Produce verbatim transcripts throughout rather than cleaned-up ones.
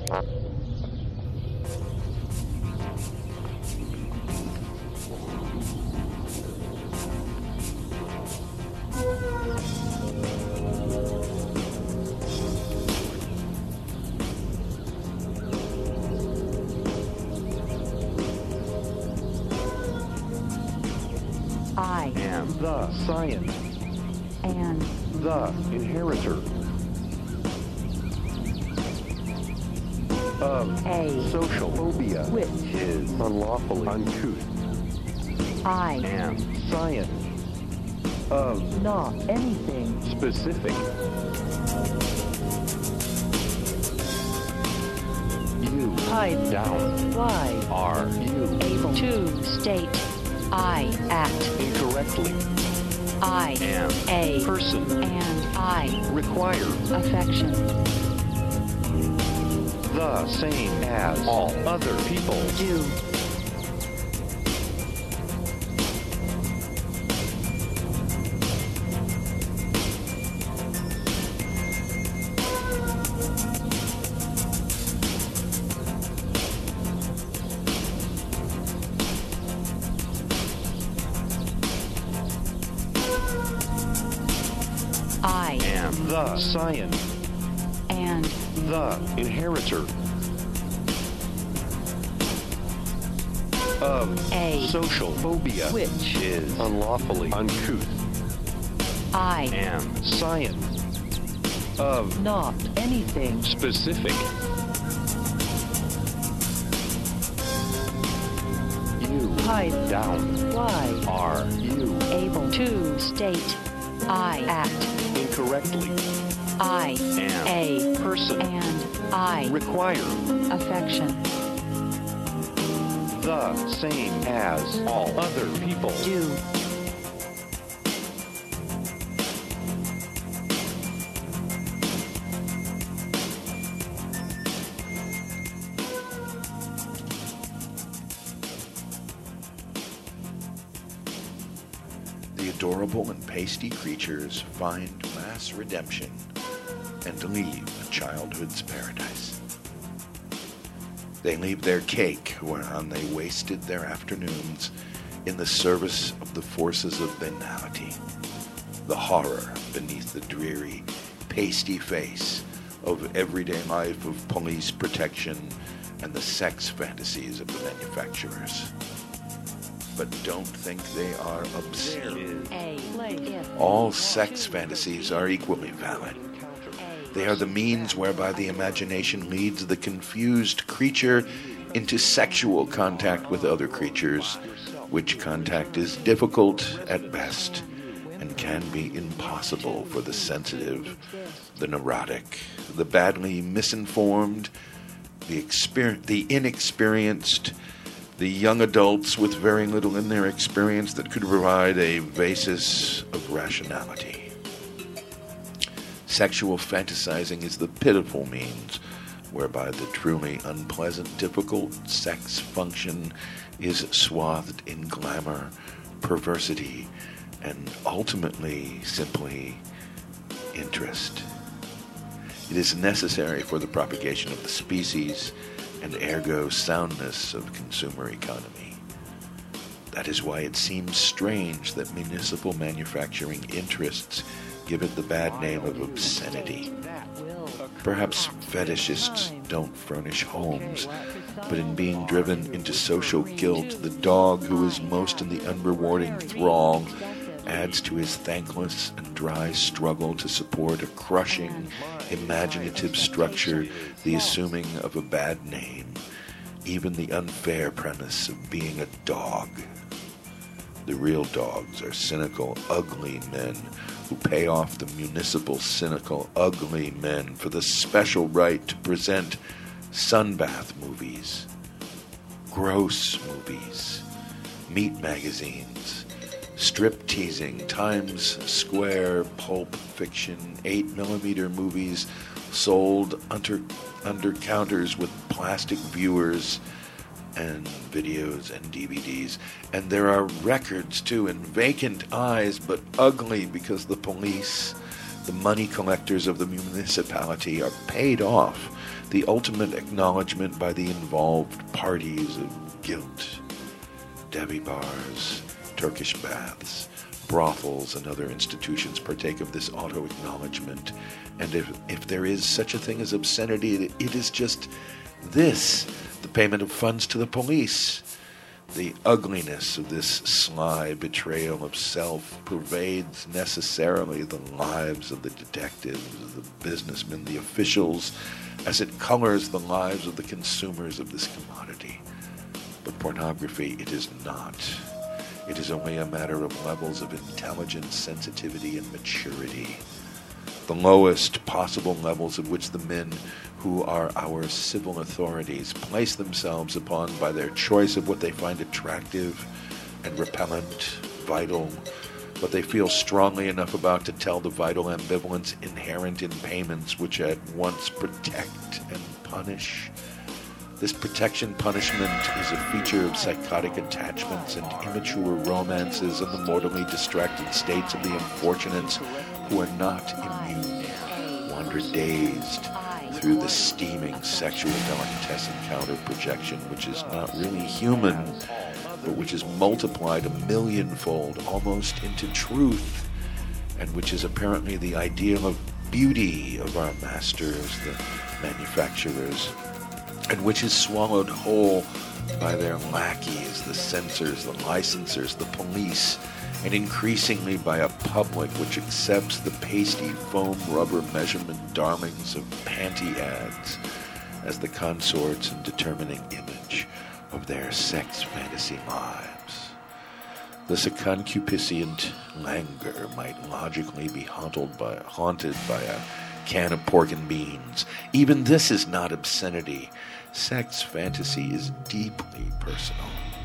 I am the science, and the inheritor of a social phobia, which is unlawfully uncouth. I am science of not anything specific. You hide down. Why Are you able to state I act incorrectly? I am a person and I require affection the same as all other people do I am the science, and the inheritor of a social phobia, which is unlawfully uncouth. I am science of not anything specific. You hide down. Why Are you able to state I act incorrectly? I am a person and I require affection the same as all other people do The adorable and pasty creatures find mass redemption and leave childhood's paradise. They leave their cake whereon they wasted their afternoons in the service of the forces of banality, the horror beneath the dreary, pasty face of everyday life of police protection and the sex fantasies of the manufacturers. But don't think they are obscene. All sex fantasies are equally valid. They are the means whereby the imagination leads the confused creature into sexual contact with other creatures, which contact is difficult at best and can be impossible for the sensitive, the neurotic, the badly misinformed, the exper- the inexperienced, the young adults with very little in their experience that could provide a basis of rationality. Sexual fantasizing is the pitiful means whereby the truly unpleasant, difficult sex function is swathed in glamour, perversity, and ultimately simply interest. It is necessary for the propagation of the species and ergo soundness of consumer economy. That is why it seems strange that municipal manufacturing interests give it the bad name of obscenity. Perhaps fetishists don't furnish homes, but in being driven into social guilt, the dog who is most in the unrewarding thrall adds to his thankless and dry struggle to support a crushing, imaginative structure, the assuming of a bad name, even the unfair premise of being a dog. The real dogs are cynical, ugly men who pay off the municipal, cynical, ugly men for the special right to present sunbath movies, gross movies, meat magazines, strip-teasing, Times Square, pulp fiction, eight millimeter movies sold under, under counters with plastic viewers and videos and D V Ds. And there are records, too, in vacant eyes, but ugly because the police The money collectors of the municipality are paid off, the ultimate acknowledgement by the involved parties of guilt. Debbie bars, Turkish baths, brothels, and other institutions partake of this auto-acknowledgement. And if, if there is such a thing as obscenity, it is just this, the payment of funds to the police. The ugliness of this sly betrayal of self pervades necessarily the lives of the detectives, the businessmen, the officials, as it colors the lives of the consumers of this commodity. But pornography, it is not. It is only a matter of levels of intelligence, sensitivity, and maturity. The lowest possible levels of which the men who are our civil authorities place themselves upon by their choice of what they find attractive and repellent, vital, what they feel strongly enough about to tell the vital ambivalence inherent in payments which at once protect and punish. This protection-punishment is a feature of psychotic attachments and immature romances and the mortally distracted states of the unfortunates who are not immune, wander dazed through the steaming sexual delicatessen counter-projection, which is not really human, but which is multiplied a millionfold almost into truth, and which is apparently the ideal of beauty of our masters, the manufacturers, and which is swallowed whole by their lackeys, the censors, the licensors, the police, and increasingly by a public which accepts the pasty foam rubber measurement darlings of panty ads as the consorts and determining image of their sex fantasy lives. Thus a concupiscent languor might logically be haunted by, haunted by a can of pork and beans. Even this is not obscenity. Sex fantasy is deeply personal.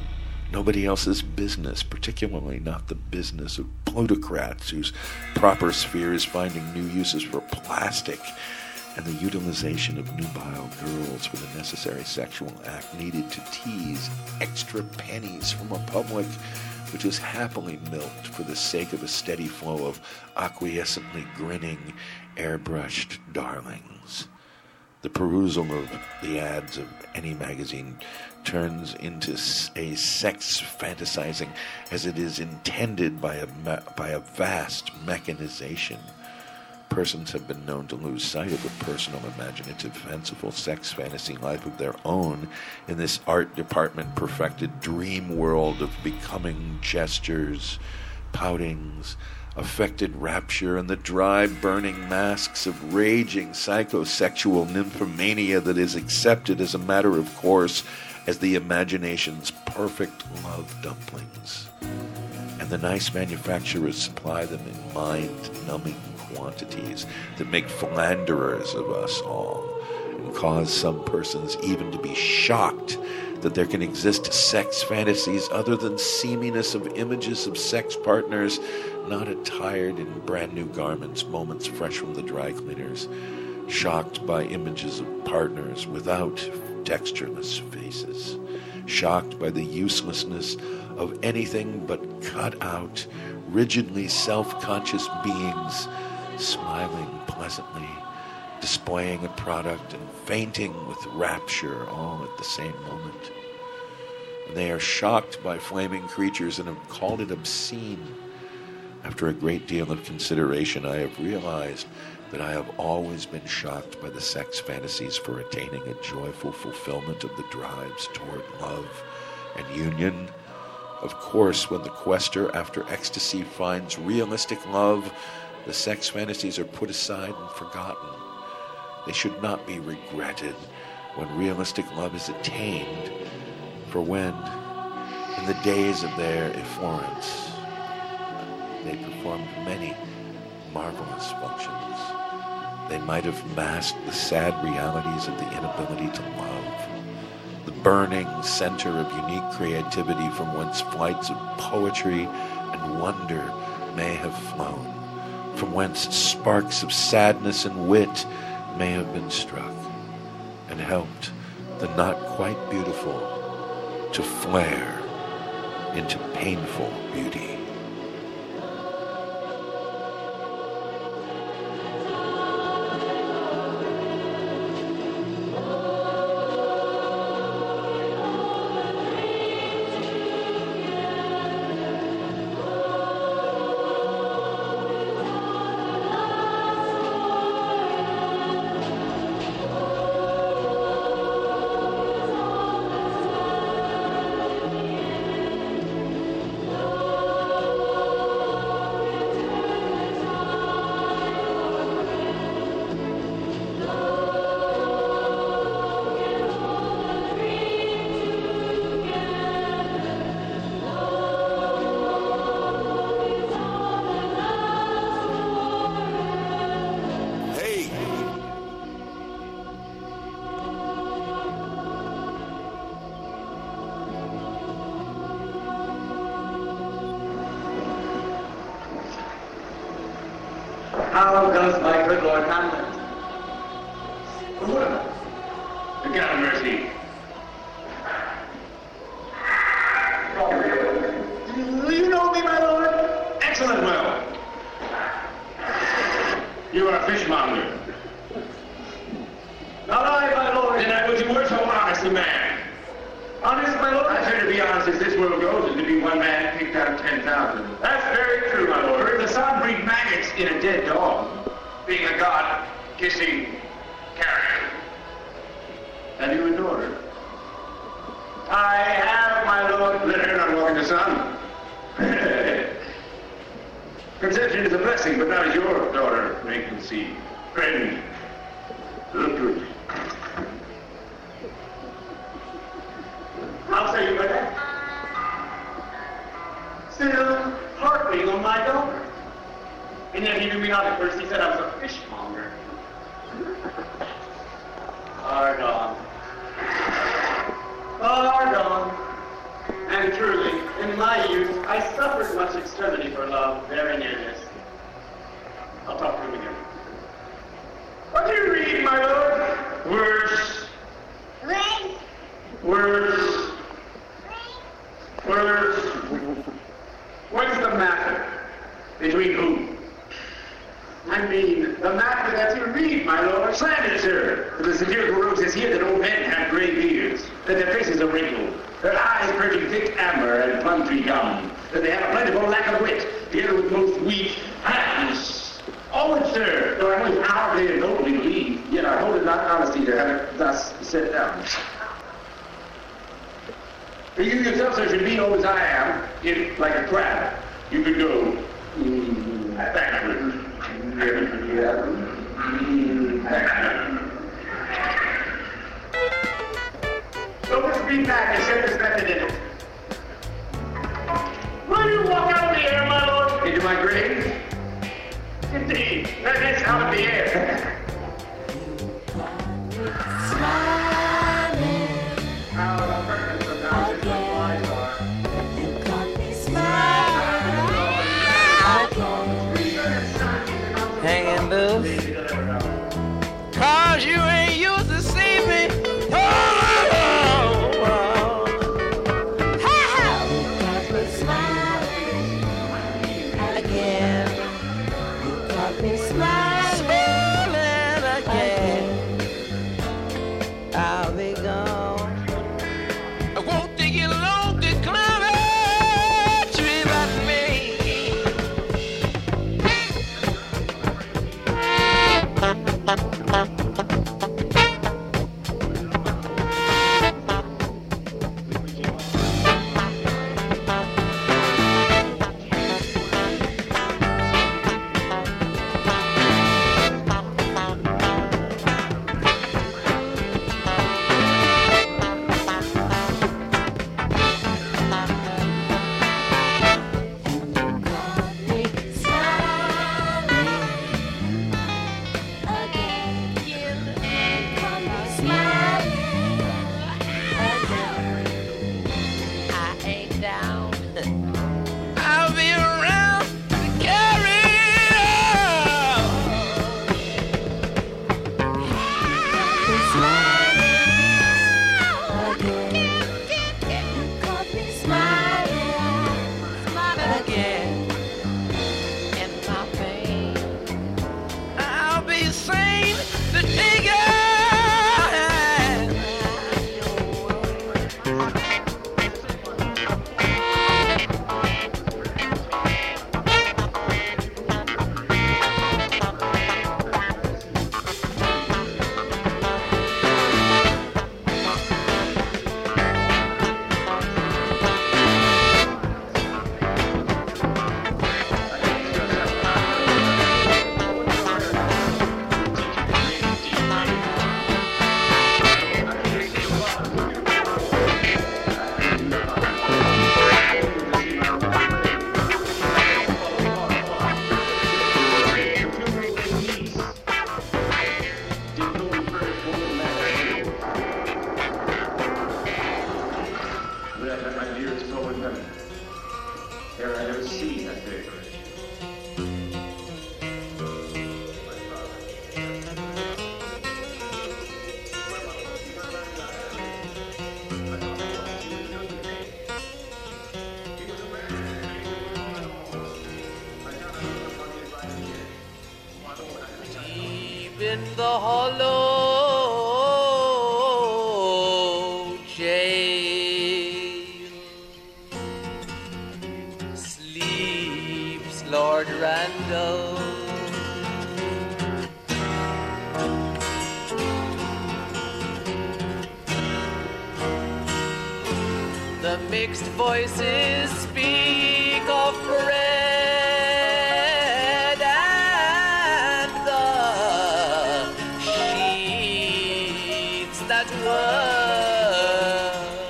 Nobody else's business, particularly not the business of plutocrats whose proper sphere is finding new uses for plastic and the utilization of nubile girls for the necessary sexual act needed to tease extra pennies from a public which is happily milked for the sake of a steady flow of acquiescently grinning, airbrushed darlings. The perusal of the ads of any magazine turns into a sex fantasizing as it is intended by a by a vast mechanization. Persons have been known to lose sight of a personal, imaginative, fanciful sex fantasy life of their own in this art department perfected dream world of becoming gestures, poutings, affected rapture, and the dry, burning masks of raging psychosexual nymphomania that is accepted as a matter of course as the imagination's perfect love dumplings. And the nice manufacturers supply them in mind-numbing quantities that make philanderers of us all and cause some persons even to be shocked that there can exist sex fantasies other than seaminess of images of sex partners not attired in brand new garments, moments fresh from the dry cleaners, shocked by images of partners without textureless faces, shocked by the uselessness of anything but cut-out, rigidly self-conscious beings, smiling pleasantly, displaying a product and fainting with rapture all at the same moment. And they are shocked by flaming creatures and have called it obscene. After a great deal of consideration, I have realized that I have always been shocked by the sex fantasies for attaining a joyful fulfillment of the drives toward love and union. Of course, when the quester after ecstasy finds realistic love, the sex fantasies are put aside and forgotten. They should not be regretted when realistic love is attained, for when, in the days of their efflorescence, they performed many marvelous functions, they might have masked the sad realities of the inability to love, the burning center of unique creativity from whence flights of poetry and wonder may have flown, from whence sparks of sadness and wit may have been struck, and helped the not quite beautiful to flare into painful beauty. How does my good Lord Hamlet? Well, the God of mercy. Do you know me, my lord? Excellent well. You are a fishmonger. Not I, my lord. Then I wish you were so honest a man. Honest, my lord? I say to be honest as this world goes is to be one man picked out of ten thousand. That's very true, my lord. For if the sun breed maggots in a dead dog, being a god-kissing carrier. Have you a daughter? I have, my lord. Let her not walk in the sun. Conception is a blessing, but not as your daughter may conceive. Friend, look good. How say you, brother? Still harping on my daughter. And yet he knew me not at first. He said I was a fishmonger. Pardon. Pardon. And truly, in my youth, I suffered much extremity for love, very near this. I'll talk to him again. What do you read, my lord? Words. Words. Words. What's the matter? Between whom? I mean, the matter that you read, my lord. Slander, sir. For the satirical rogue says here that old men have gray beards, that their faces are wrinkled, their eyes purging thick amber and plum tree gum, that they have a plentiful lack of wit, together with most weak hands. All it, sir, though I most powerfully and nobly believe, yet I hold it not honesty to have it thus set down. For you yourself, sir, should be old as I am, if, like a crab, you could go mm, backward. Mm, backward. So this be back and set this method in it. Will you walk out of the air, my lord? Into my grave? Indeed, that is out of the air. How the pertinence of thou is what wise are. Hanging loose, cause you ain't used to see me. Oh, oh, oh. Ha! Again, smiling again. I'll be gone. I won't take you long to climb a tree like me. in the hollow jail sleeps Lord Randall. The mixed voices speak of bread and the sheets that were.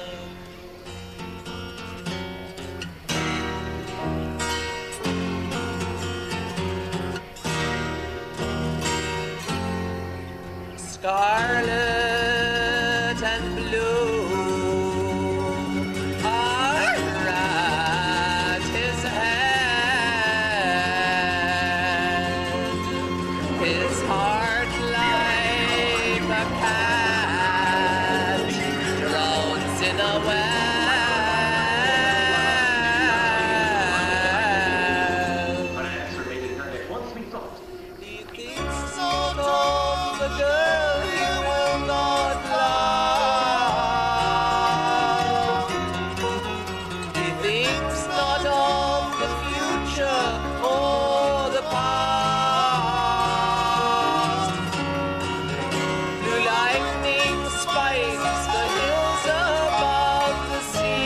Scarlet and blue are at his hand, his heart like a cat drowns in a well. But I surveyed it at once we thought. He thinks not of the girl he will not love. He thinks not of the future or the past. Blue lightning spikes the hills above the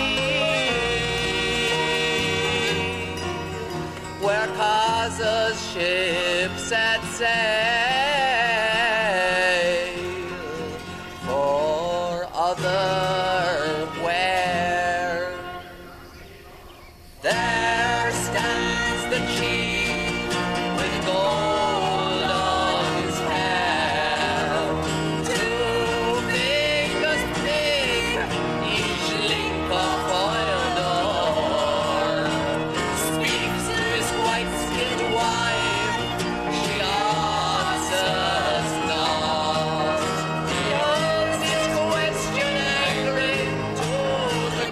sea, where Kaza's ships at sail for other where. There stands the chief with gold on his hair, two fingers thick, each link of foiled ore. Speaks to his white-skinned wife, she answers not. He holds his question angry to the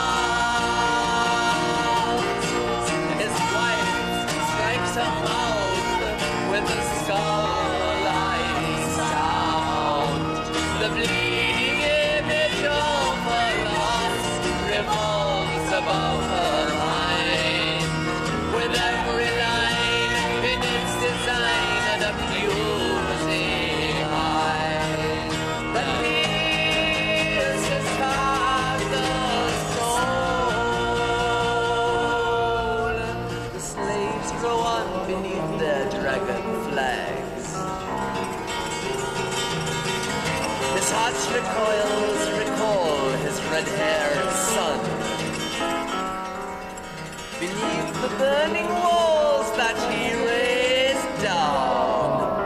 gods. His wife strikes her mouth with a skull-like sound. The bleeding image of her loss revolves above her mind, with every line in its design an accusing eye that pierces past the soul. The slaves grow on beneath their dragon flags. His heart's recoils recall his red-haired son. Beneath the burning walls that he raised down,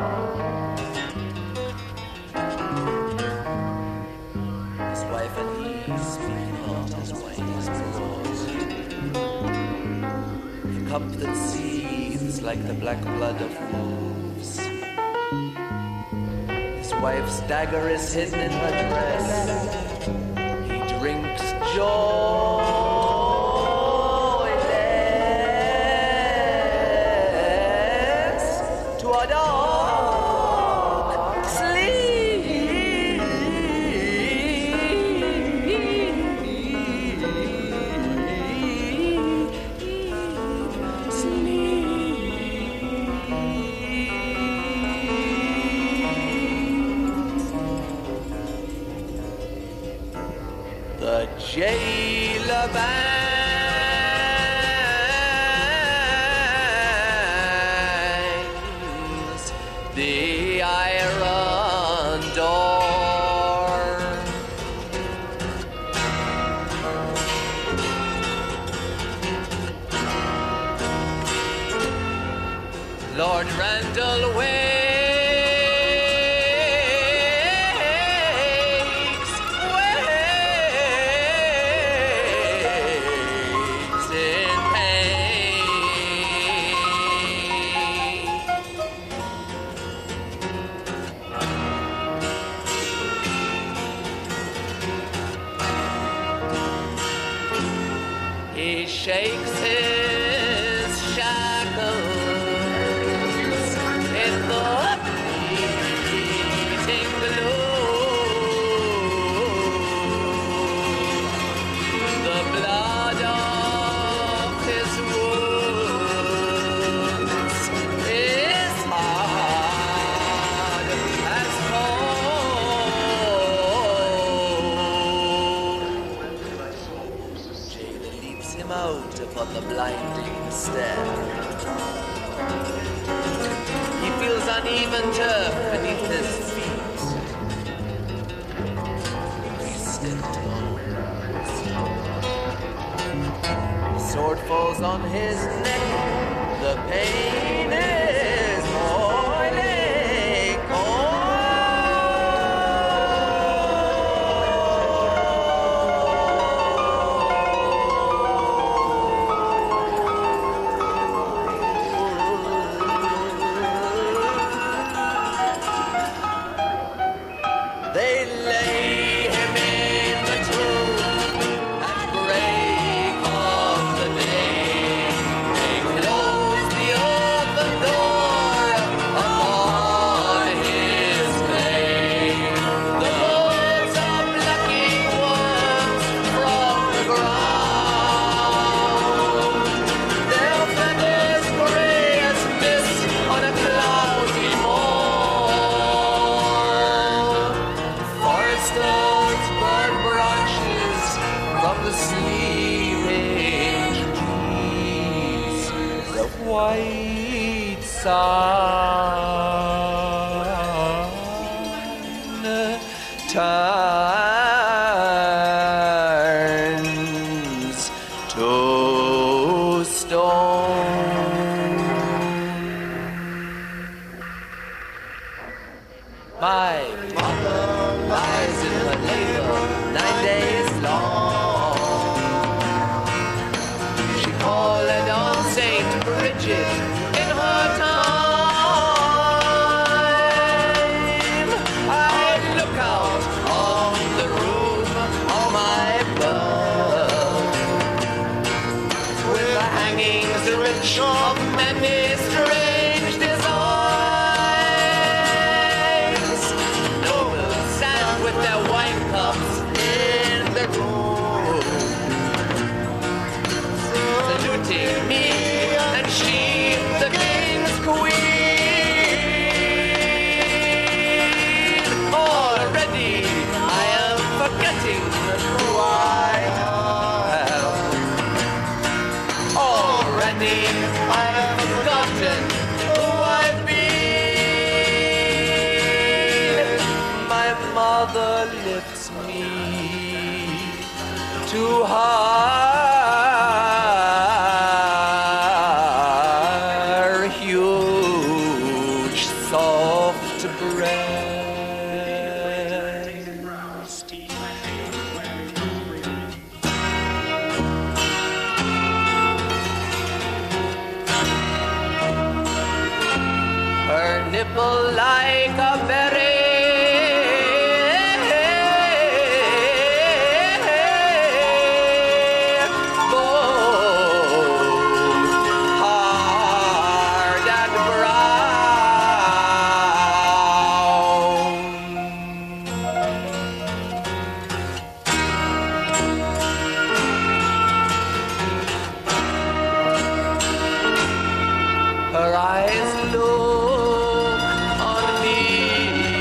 his wife and he speak not his ways abroad. The cup that seethes like the black blood of wolves. His wife's dagger is hidden in her dress. He drinks joyless to a dark sleep. The jailer bangs the iron door. Lord Randall wakes, wakes in pain. He shakes his shackles in the out upon the blinding stair. He feels uneven turf beneath his feet. He stepped onwards. The sword falls on his neck. The pain is boiling. They lay him in the tomb at break of the day. They close the open door upon his grave. The birds are plucking worms from the ground. Their feathers gray as mist on a cloudy morn. Foresters burn branches from the sleeping trees. The white sun turns to stone. My mother lies in her labor nine days long. She called on Saint Bridget in her time. I look out on the room of my birth, with the hangings rich of many strange designs. Nobles stand with their wine cups in the room, saluting me and she, the king's queen. Already I am forgetting who I am. Already I have forgotten who I've been. My mother lifts me to her huge soft breast. Her nipple like a berry, both hard and brown. Her eyes look on me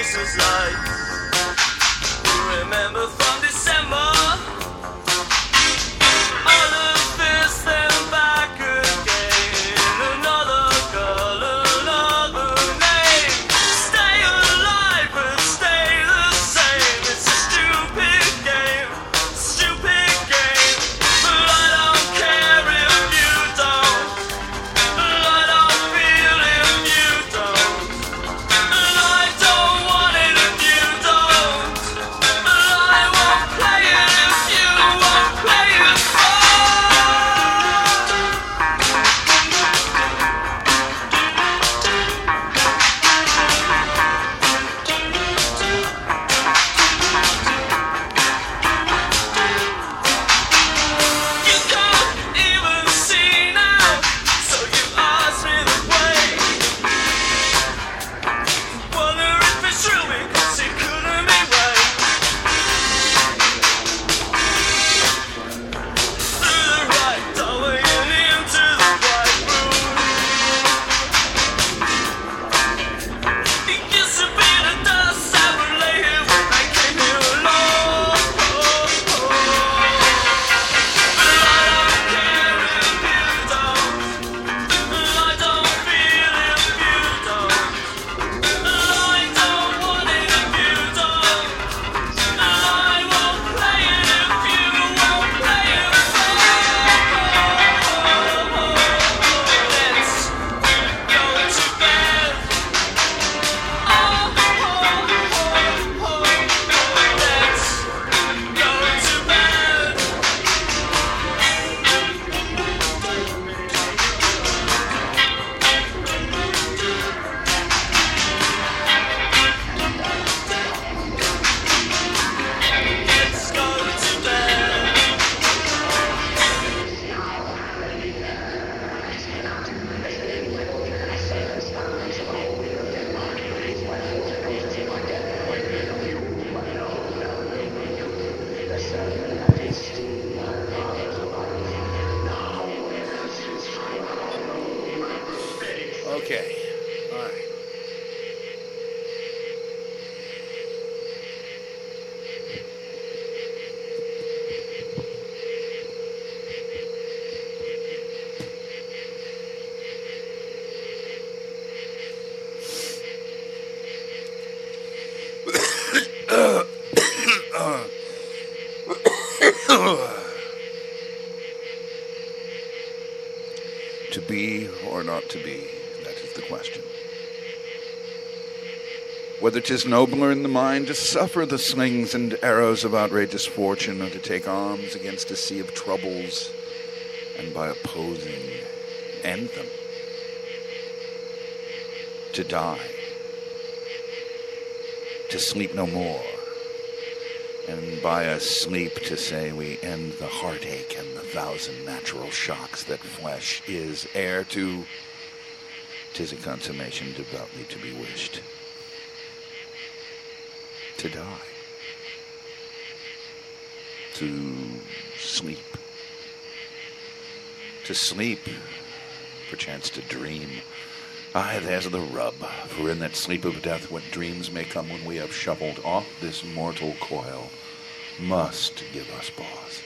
Christmas lights. Remember from December, all of this then back again. Another girl, another name. Stay alive but stay the same. It's a stupid game, stupid game. But I don't care if you don't. But I don't feel if you don't. And I don't want it if you don't. And I won't play it if you won't play it. You can't even see now, so you ask me the way. Wonder if it's true because it couldn't be right. Through the right doorway and into the white room. It used to be the dust I would lay here when I came here alone. But I don't care if you don't. And I don't feel if you don't. And I don't want it if you don't. And I won't play it if you won't play it. Let's go to bed. Oh, oh, oh, oh. Let's go to bed. Let's go to bed. Okay. All right. To be or not to be, that is the question. Whether 'tis nobler in the mind to suffer the slings and arrows of outrageous fortune, or to take arms against a sea of troubles, and by opposing end them. To die. To sleep no more. And by a sleep to say we end the heartache and the thousand natural shocks that flesh is heir to. 'Tis a consummation devoutly to be wished. To die. To sleep. To sleep. Perchance to dream. Aye, there's the rub. For in that sleep of death, what dreams may come when we have shuffled off this mortal coil, must give us pause.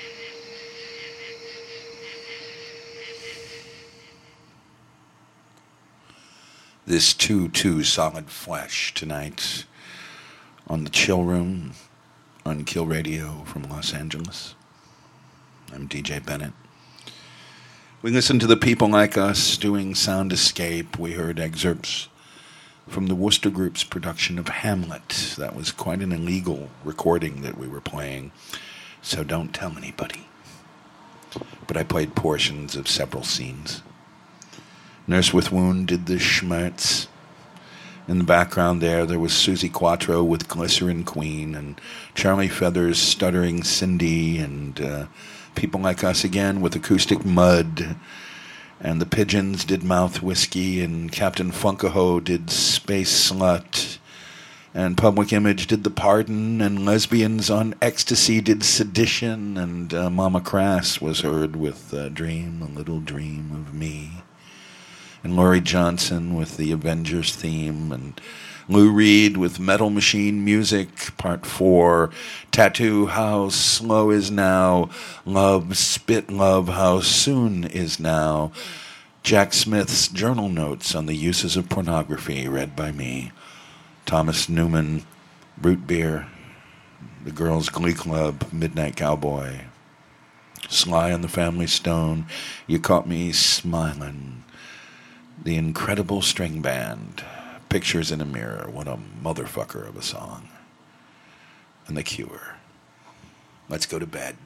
This too, too solid flesh tonight on the Chill Room on Kill Radio from Los Angeles. I'm D J Bennett. We listened to the people like us doing Sound Escape. We heard excerpts from the Worcester Group's production of Hamlet. That was quite an illegal recording that we were playing, so don't tell anybody. But I played portions of several scenes. Nurse with Wound did the Schmerz. In the background there, there was Susie Quattro with Glycerin Queen, and Charlie Feathers Stuttering Cindy, and uh, people like us again with Acoustic Mud, and the Pigeons did Mouth Whiskey, and Captain Funkaho did Space Slut, and Public Image did The Pardon, and Lesbians on Ecstasy did Sedition, and uh, Mama Crass was heard with uh, Dream, a Little Dream of Me. and Laurie Johnson with the Avengers theme, and Lou Reed with Metal Machine Music, Part four, Tattoo How Slow Is Now, Love, Spit Love, How Soon Is Now, Jack Smith's Journal Notes on the Uses of Pornography, read by me, Thomas Newman, Root Beer, The Girls' Glee Club, Midnight Cowboy, Sly and the Family Stone, You Caught Me Smiling, The Incredible String Band, Pictures in a Mirror, what a motherfucker of a song, and The Cure. Let's go to bed.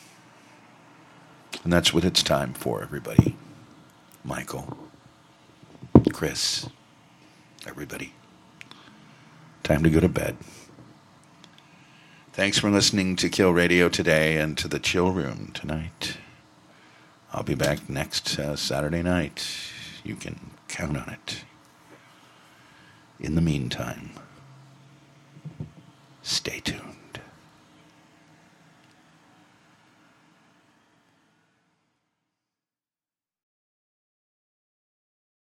And that's what it's time for, everybody. Michael, Chris, everybody. Time to go to bed. Thanks for listening to Kill Radio today and to the Chill Room tonight. I'll be back next uh, Saturday night. You can count on it. In the meantime, stay tuned.